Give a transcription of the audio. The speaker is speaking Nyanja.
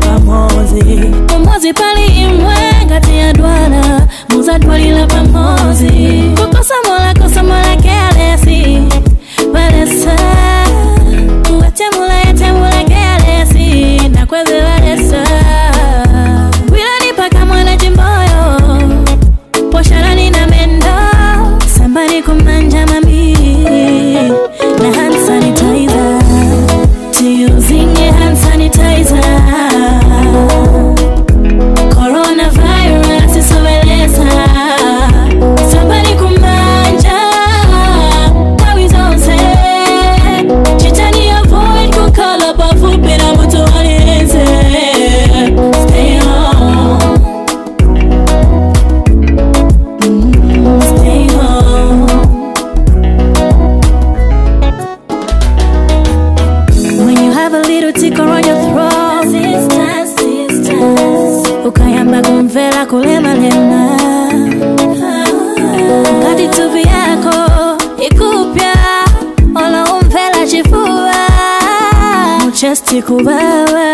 pamozi pamozi pali imwe ngati ya dwala muzadwalila pamozi kukosa mola kealesi walesa uwatemula kealesi na kweze walesa wilani paka mwana jimboyo posharani na mendo sambani kumanja mami na hand sanitizer using a hand sanitizer coronavirus isoweleza sambani kumanja tawizonse chitani avoid kukala pafupi na mutu walienze stay home stay home when you have a little tickle on your throat ukayamba kumvela kulema ngati tupi yako ikupya ola umvela chifua muchesti kubawa